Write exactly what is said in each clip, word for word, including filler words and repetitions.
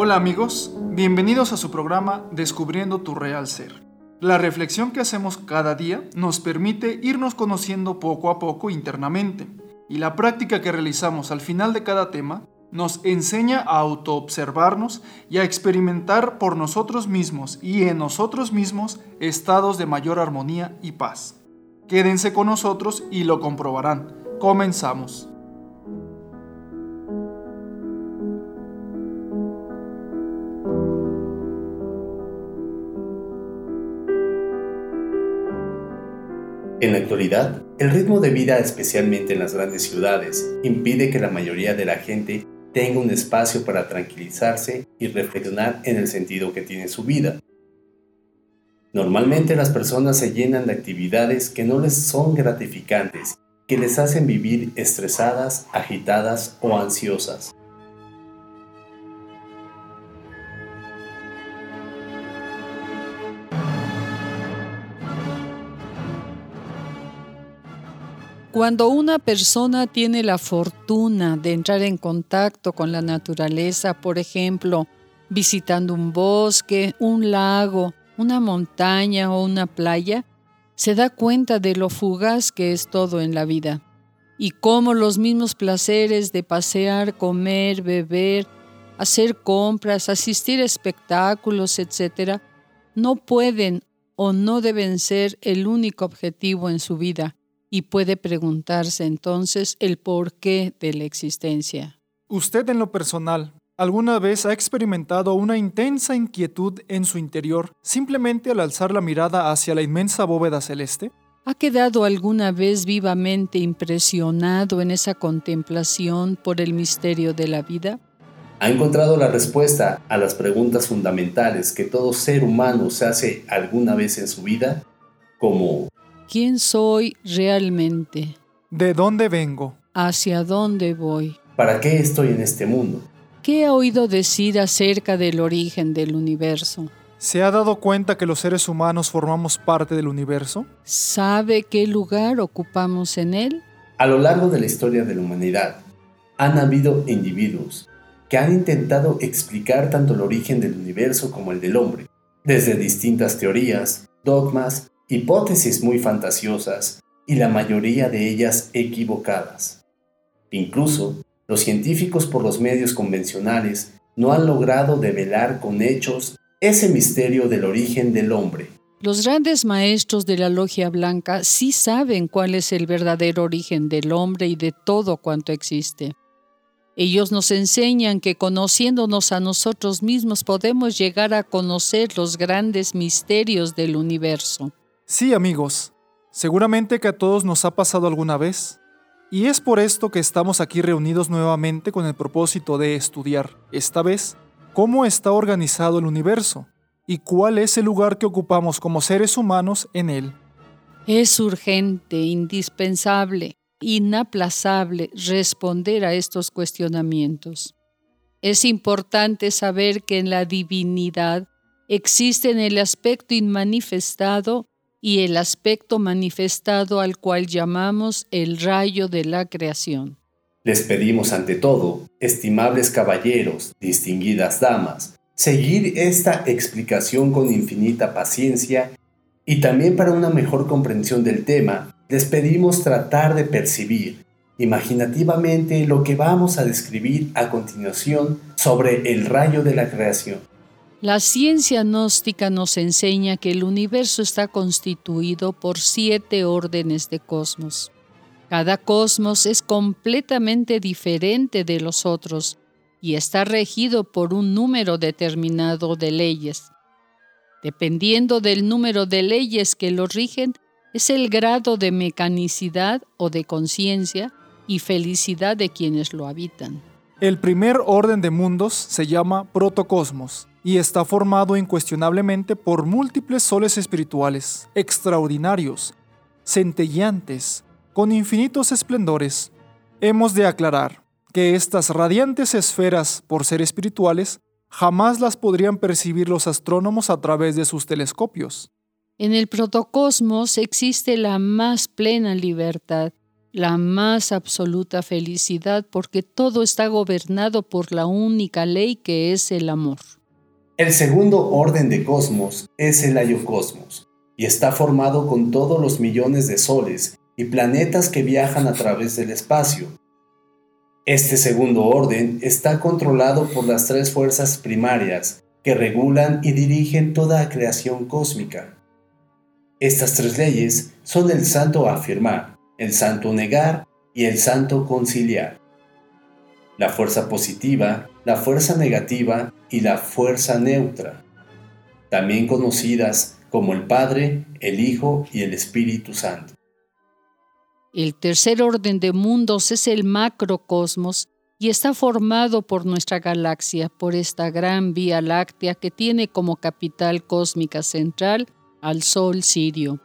Hola amigos, bienvenidos a su programa Descubriendo tu Real Ser. La reflexión que hacemos cada día nos permite irnos conociendo poco a poco internamente, y la práctica que realizamos al final de cada tema nos enseña a autoobservarnos y a experimentar por nosotros mismos y en nosotros mismos estados de mayor armonía y paz. Quédense con nosotros y lo comprobarán. Comenzamos. En la actualidad, el ritmo de vida, especialmente en las grandes ciudades, impide que la mayoría de la gente tenga un espacio para tranquilizarse y reflexionar en el sentido que tiene su vida. Normalmente las personas se llenan de actividades que no les son gratificantes, que les hacen vivir estresadas, agitadas o ansiosas. Cuando una persona tiene la fortuna de entrar en contacto con la naturaleza, por ejemplo, visitando un bosque, un lago, una montaña o una playa, se da cuenta de lo fugaz que es todo en la vida y cómo los mismos placeres de pasear, comer, beber, hacer compras, asistir a espectáculos, etcétera, no pueden o no deben ser el único objetivo en su vida. Y puede preguntarse entonces el porqué de la existencia. ¿Usted en lo personal alguna vez ha experimentado una intensa inquietud en su interior simplemente al alzar la mirada hacia la inmensa bóveda celeste? ¿Ha quedado alguna vez vivamente impresionado en esa contemplación por el misterio de la vida? ¿Ha encontrado la respuesta a las preguntas fundamentales que todo ser humano se hace alguna vez en su vida? Como ¿quién soy realmente? ¿De dónde vengo? ¿Hacia dónde voy? ¿para qué estoy en este mundo? ¿Qué ha oído decir acerca del origen del universo? ¿Se ha dado cuenta que los seres humanos formamos parte del universo? ¿Sabe qué lugar ocupamos en él? A lo largo de la historia de la humanidad, han habido individuos que han intentado explicar tanto el origen del universo como el del hombre, desde distintas teorías, dogmas, hipótesis muy fantasiosas y la mayoría de ellas equivocadas. Incluso, los científicos por los medios convencionales no han logrado develar con hechos ese misterio del origen del hombre. Los grandes maestros de la Logia Blanca sí saben cuál es el verdadero origen del hombre y de todo cuanto existe. Ellos nos enseñan que conociéndonos a nosotros mismos podemos llegar a conocer los grandes misterios del universo. Sí, amigos, seguramente que a todos nos ha pasado alguna vez, y es por esto que estamos aquí reunidos nuevamente con el propósito de estudiar, esta vez, cómo está organizado el universo y cuál es el lugar que ocupamos como seres humanos en él. Es urgente, indispensable, inaplazable responder a estos cuestionamientos. Es importante saber que en la divinidad existen el aspecto inmanifestado y el aspecto manifestado al cual llamamos el rayo de la creación. Les pedimos ante todo, estimables caballeros, distinguidas damas, seguir esta explicación con infinita paciencia y también para una mejor comprensión del tema, les pedimos tratar de percibir imaginativamente lo que vamos a describir a continuación sobre el rayo de la creación. La ciencia gnóstica nos enseña que el universo está constituido por siete órdenes de cosmos. Cada cosmos es completamente diferente de los otros y está regido por un número determinado de leyes. Dependiendo del número de leyes que lo rigen, es el grado de mecanicidad o de conciencia y felicidad de quienes lo habitan. El primer orden de mundos se llama protocosmos y está formado incuestionablemente por múltiples soles espirituales, extraordinarios, centelleantes, con infinitos esplendores. Hemos de aclarar que estas radiantes esferas, por ser espirituales, jamás las podrían percibir los astrónomos a través de sus telescopios. En el protocosmos existe la más plena libertad la más absoluta felicidad, porque todo está gobernado por la única ley que es el amor. El segundo orden de cosmos es el Aiocosmos y está formado con todos los millones de soles y planetas que viajan a través del espacio. Este segundo orden está controlado por las tres fuerzas primarias que regulan y dirigen toda la creación cósmica. Estas tres leyes son el santo afirmar, el santo negar y el santo conciliar. La fuerza positiva, la fuerza negativa y la fuerza neutra, también conocidas como el Padre, el Hijo y el Espíritu Santo. El tercer orden de mundos es el macrocosmos y está formado por nuestra galaxia, por esta gran vía láctea que tiene como capital cósmica central al Sol Sirio.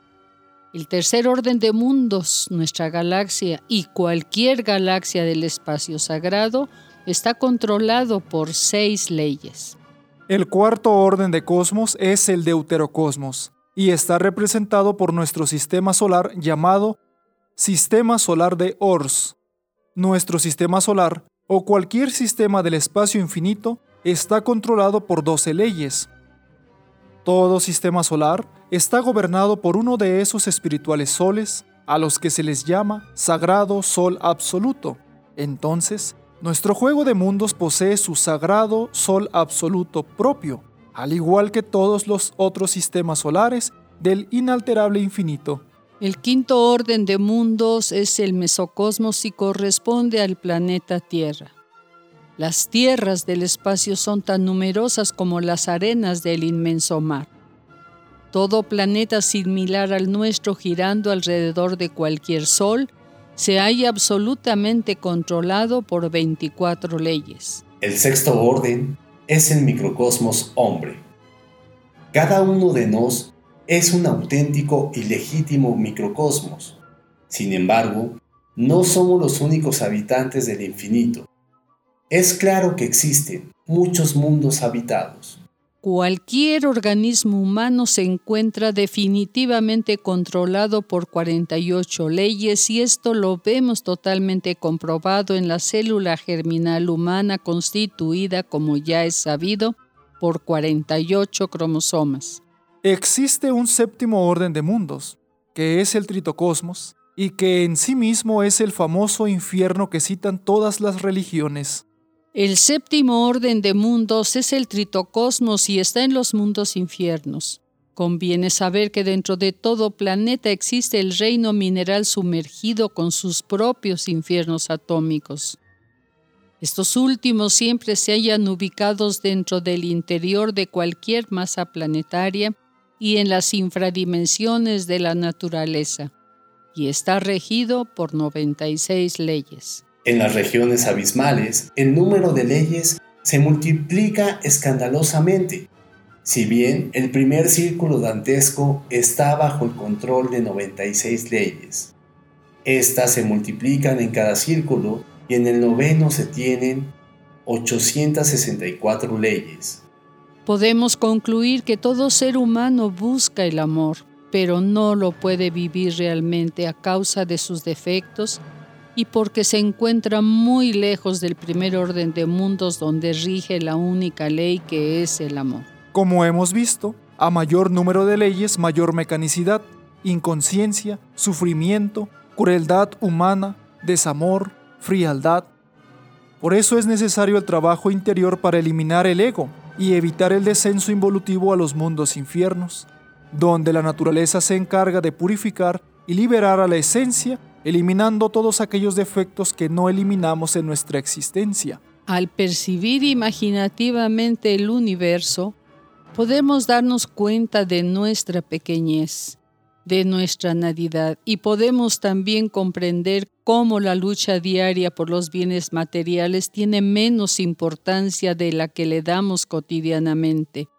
El tercer orden de mundos, nuestra galaxia y cualquier galaxia del espacio sagrado, está controlado por seis leyes. El cuarto orden de cosmos es el deuterocosmos y está representado por nuestro sistema solar llamado Sistema Solar de Ors. Nuestro sistema solar, o cualquier sistema del espacio infinito, está controlado por doce leyes. Todo sistema solar está gobernado por uno de esos espirituales soles a los que se les llama Sagrado Sol Absoluto. Entonces, nuestro juego de mundos posee su Sagrado Sol Absoluto propio, al igual que todos los otros sistemas solares del inalterable infinito. El quinto orden de mundos es el mesocosmos y corresponde al planeta Tierra. Las tierras del espacio son tan numerosas como las arenas del inmenso mar. Todo planeta similar al nuestro girando alrededor de cualquier sol se halla absolutamente controlado por veinticuatro leyes. El sexto orden es el microcosmos hombre. Cada uno de nos es un auténtico y legítimo microcosmos. Sin embargo, no somos los únicos habitantes del infinito. Es claro que existen muchos mundos habitados. Cualquier organismo humano se encuentra definitivamente controlado por cuarenta y ocho leyes y esto lo vemos totalmente comprobado en la célula germinal humana constituida, como ya es sabido, por cuarenta y ocho cromosomas. Existe un séptimo orden de mundos, que es el tritocosmos, y que en sí mismo es el famoso infierno que citan todas las religiones. El séptimo orden de mundos es el tritocosmos y está en los mundos infiernos. Conviene saber que dentro de todo planeta existe el reino mineral sumergido con sus propios infiernos atómicos. Estos últimos siempre se hallan ubicados dentro del interior de cualquier masa planetaria y en las infradimensiones de la naturaleza, y está regido por noventa y seis leyes. En las regiones abismales, el número de leyes se multiplica escandalosamente. Si bien el primer círculo dantesco está bajo el control de noventa y seis leyes, estas se multiplican en cada círculo y en el noveno se tienen ochocientas sesenta y cuatro leyes. Podemos concluir que todo ser humano busca el amor, pero no lo puede vivir realmente a causa de sus defectos y porque se encuentra muy lejos del primer orden de mundos donde rige la única ley que es el amor. Como hemos visto, a mayor número de leyes, mayor mecanicidad, inconsciencia, sufrimiento, crueldad humana, desamor, frialdad. Por eso es necesario el trabajo interior para eliminar el ego y evitar el descenso involutivo a los mundos infiernos, donde la naturaleza se encarga de purificar y liberar a la esencia, eliminando todos aquellos defectos que no eliminamos en nuestra existencia. Al percibir imaginativamente el universo, podemos darnos cuenta de nuestra pequeñez, de nuestra nadidad, y podemos también comprender cómo la lucha diaria por los bienes materiales tiene menos importancia de la que le damos cotidianamente.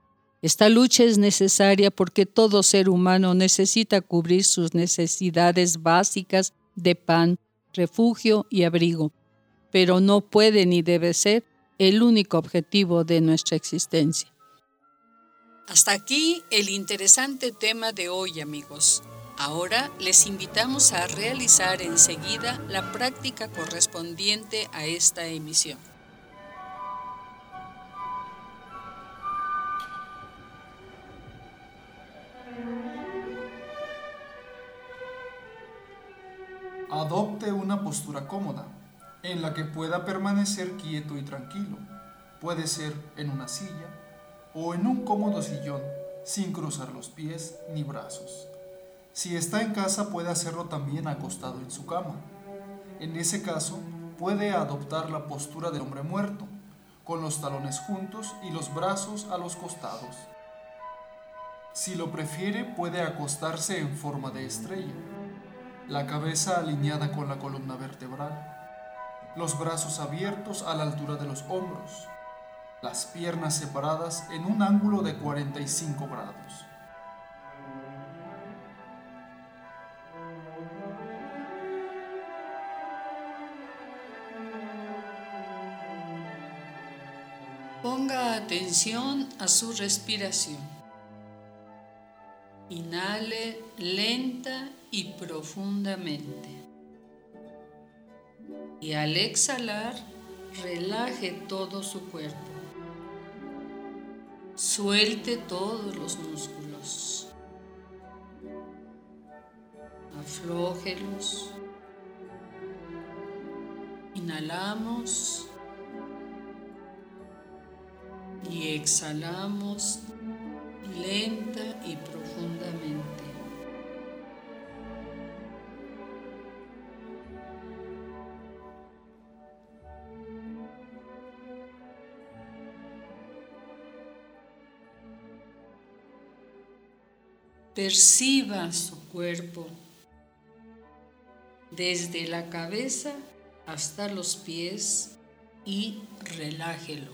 Esta lucha es necesaria porque todo ser humano necesita cubrir sus necesidades básicas de pan, refugio y abrigo, pero no puede ni debe ser el único objetivo de nuestra existencia. Hasta aquí el interesante tema de hoy, amigos. Ahora les invitamos a realizar enseguida la práctica correspondiente a esta emisión. Adopte una postura cómoda, en la que pueda permanecer quieto y tranquilo. Puede ser en una silla o en un cómodo sillón, sin cruzar los pies ni brazos. Si está en casa, puede hacerlo también acostado en su cama. En ese caso, puede adoptar la postura del hombre muerto, con los talones juntos y los brazos a los costados. Si lo prefiere, puede acostarse en forma de estrella, la cabeza alineada con la columna vertebral, los brazos abiertos a la altura de los hombros, las piernas separadas en un ángulo de cuarenta y cinco grados. Ponga atención a su respiración. Inhale lenta y profundamente. Y al exhalar, relaje todo su cuerpo. Suelte todos los músculos. Aflójelos. Inhalamos. Y exhalamos lenta y profundamente. Perciba su cuerpo desde la cabeza hasta los pies y relájelo.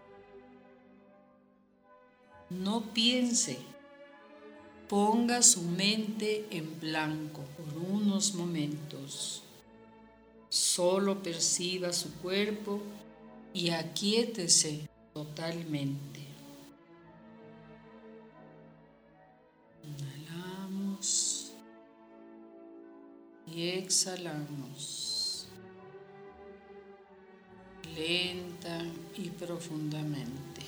No piense, ponga su mente en blanco por unos momentos. Solo perciba su cuerpo y aquíétese totalmente. Inhalamos y exhalamos, lenta y profundamente.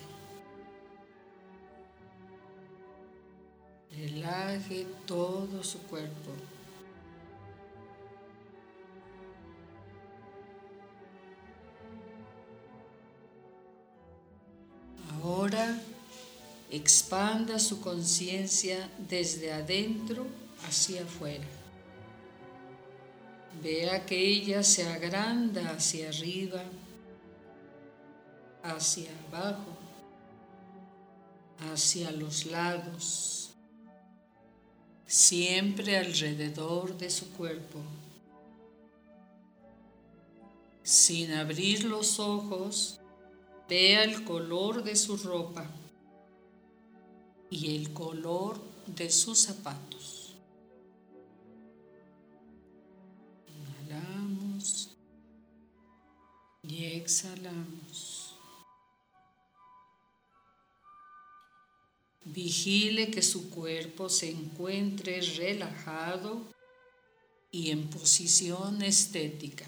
Relaje todo su cuerpo. Ahora expanda su conciencia desde adentro hacia afuera. Vea que ella se agranda hacia arriba, hacia abajo, hacia los lados, siempre alrededor de su cuerpo. Sin abrir los ojos, vea el color de su ropa y el color de sus zapatos. Inhalamos y exhalamos. Vigile que su cuerpo se encuentre relajado y en posición estética.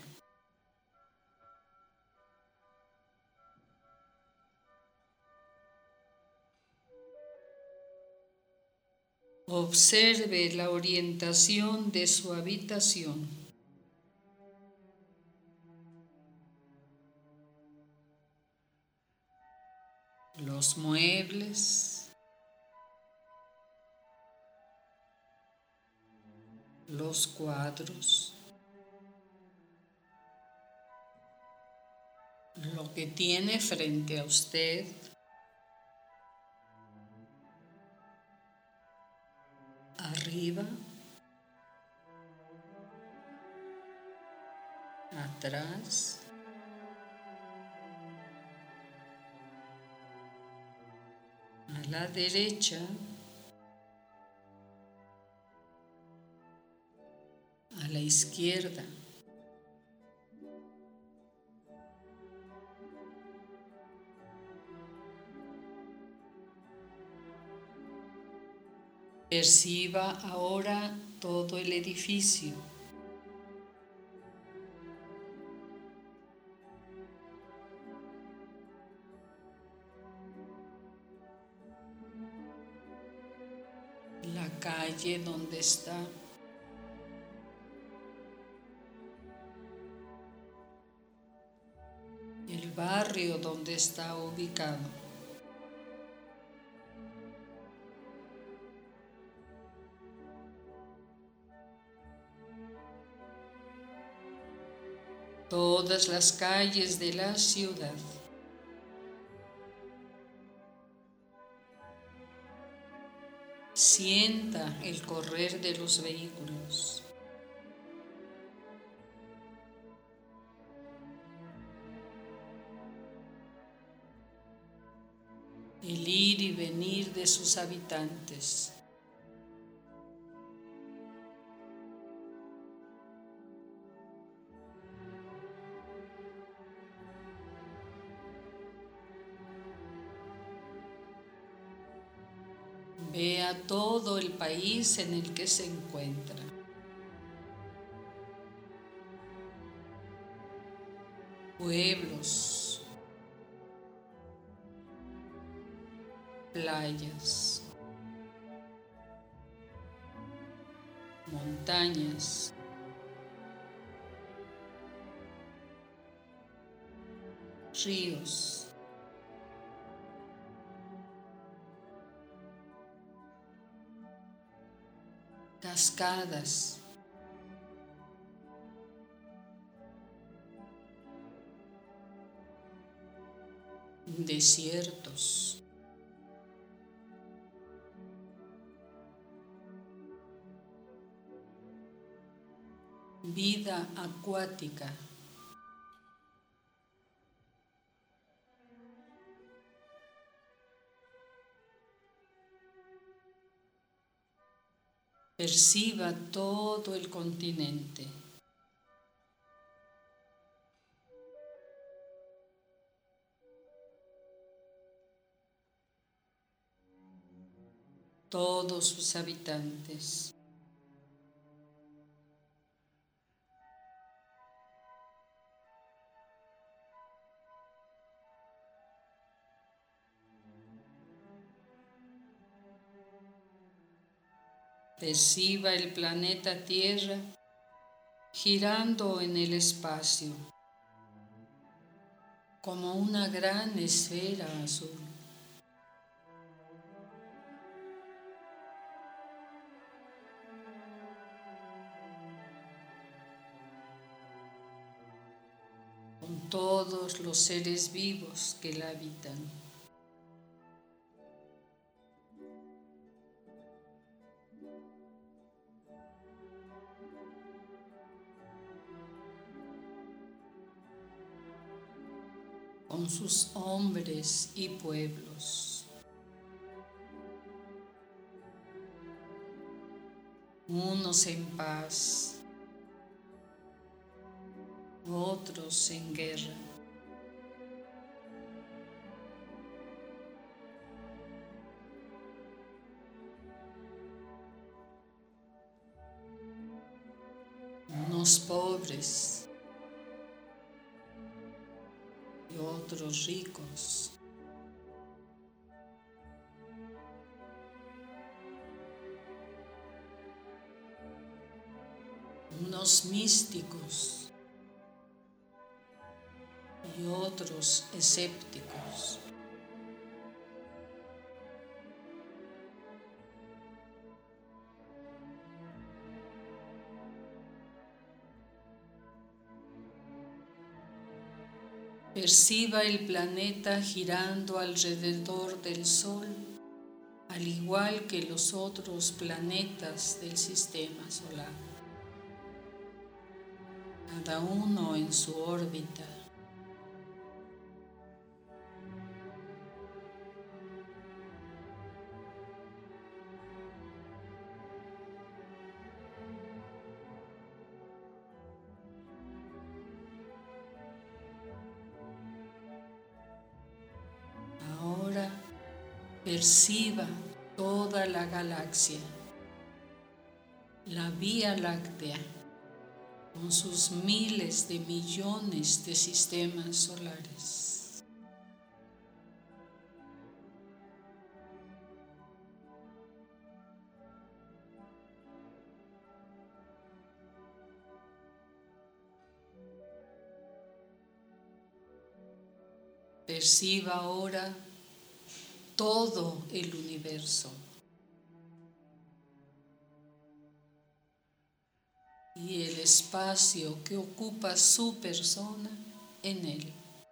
Observe la orientación de su habitación. Los muebles, los cuadros, lo que tiene frente a usted. Arriba, atrás, a la derecha, a la izquierda. Perciba ahora todo el edificio. La calle donde está. El barrio donde está ubicado. Todas las calles de la ciudad. Sienta el correr de los vehículos. El ir y venir de sus habitantes. Vea todo el país en el que se encuentra. Pueblos, playas, montañas, ríos, cascadas, desiertos, vida acuática, perciba todo el continente. Todos sus habitantes. Perciba el planeta Tierra girando en el espacio como una gran esfera azul. Con todos los seres vivos que la habitan. Con sus hombres y pueblos. Unos en paz, otros en guerra. Unos pobres y otros ricos. Unos místicos y otros escépticos. Perciba el planeta girando alrededor del Sol, al igual que los otros planetas del sistema solar, cada uno en su órbita. Perciba toda la galaxia. La Vía Láctea, con sus miles de millones de sistemas solares. Perciba ahora todo el universo y el espacio que ocupa su persona en él.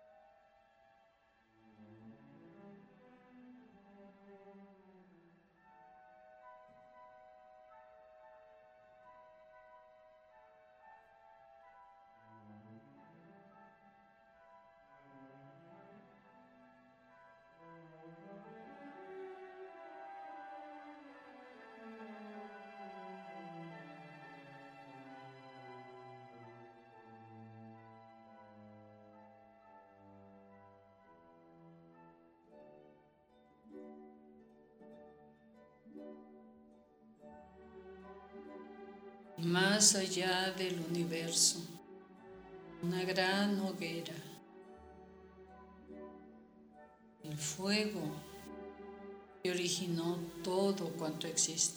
Más allá del universo, una gran hoguera, el fuego que originó todo cuanto existe.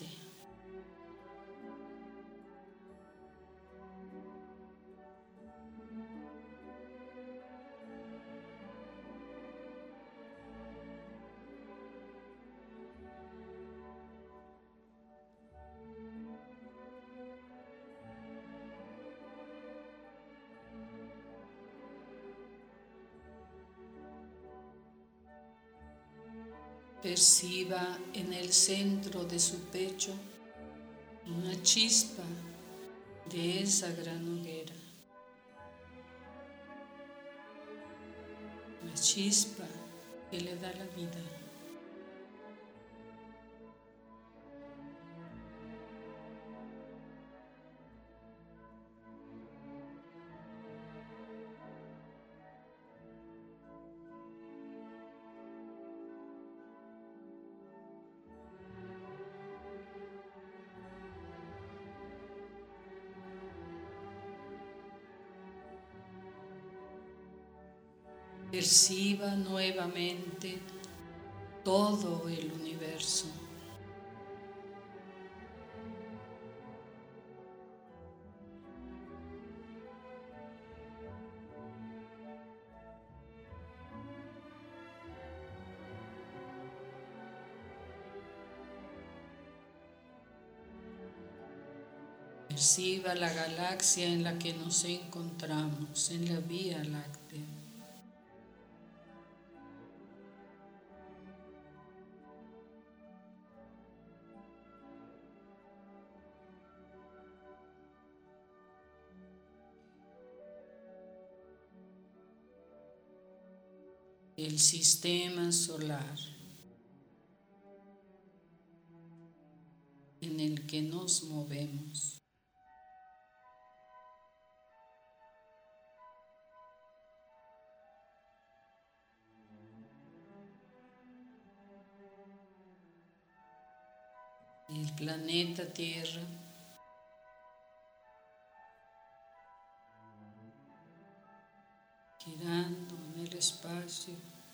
Perciba en el centro de su pecho una chispa de esa gran hoguera. La chispa que le da la vida. Perciba nuevamente todo el universo. Perciba la galaxia en la que nos encontramos, en la Vía Láctea. El sistema solar en el que nos movemos. El planeta Tierra girando en el espacio.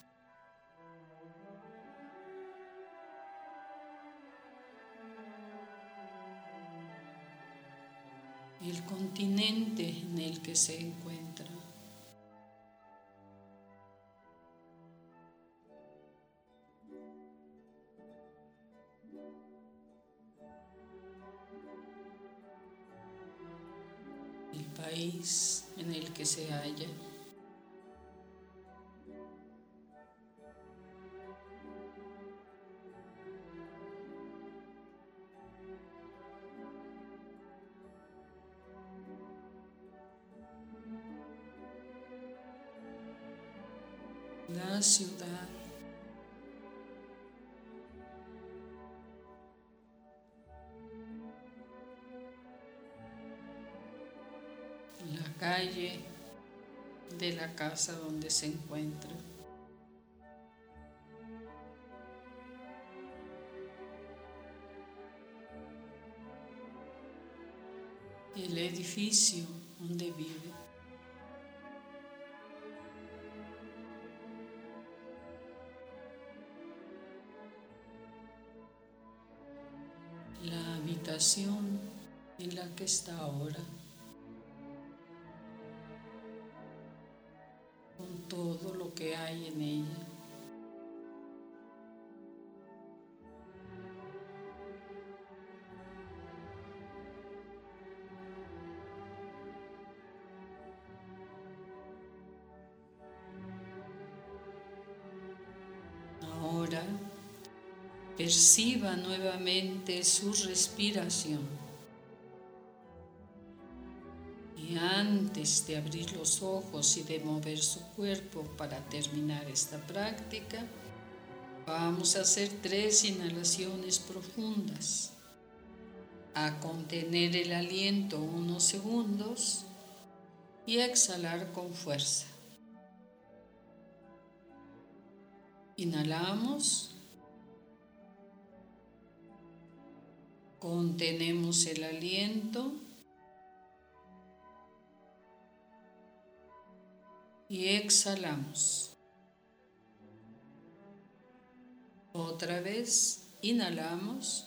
El continente en el que se encuentra. El país en el que se halla. La ciudad, la calle de la casa donde se encuentra. el edificio donde vive. La habitación en la que está ahora, con todo lo que hay en ella. Ahora perciba nuevamente su respiración. Y antes de abrir los ojos y de mover su cuerpo para terminar esta práctica, vamos a hacer tres inhalaciones profundas. A contener el aliento unos segundos y a exhalar con fuerza. Inhalamos. Contenemos el aliento y exhalamos. Otra vez, inhalamos.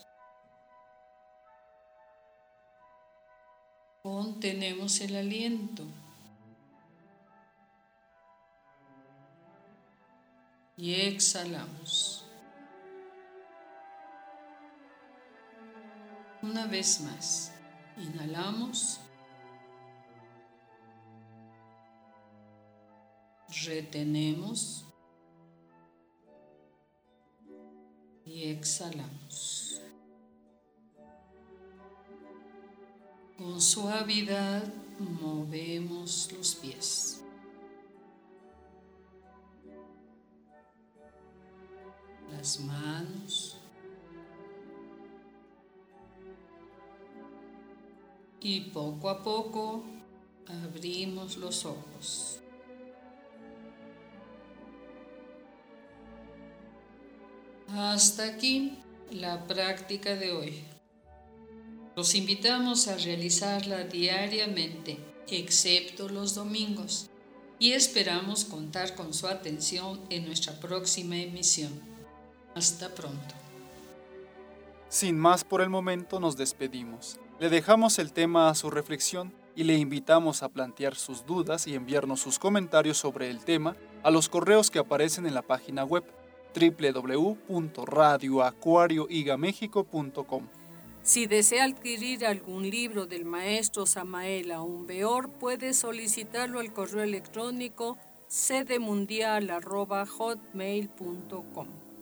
Contenemos el aliento y exhalamos. Una vez más, inhalamos, retenemos y exhalamos. Con suavidad movemos los pies. Las manos. Y poco a poco abrimos los ojos. Hasta aquí la práctica de hoy. Los invitamos a realizarla diariamente, excepto los domingos, y esperamos contar con su atención en nuestra próxima emisión. Hasta pronto. Sin más por el momento, nos despedimos. Le dejamos el tema a su reflexión y le invitamos a plantear sus dudas y enviarnos sus comentarios sobre el tema a los correos que aparecen en la página web doble u doble u doble u punto radio acuario iga mexico punto com. Si desea adquirir algún libro del maestro Samael Aún Weor, puede solicitarlo al correo electrónico sedemundial arroba hotmail punto com.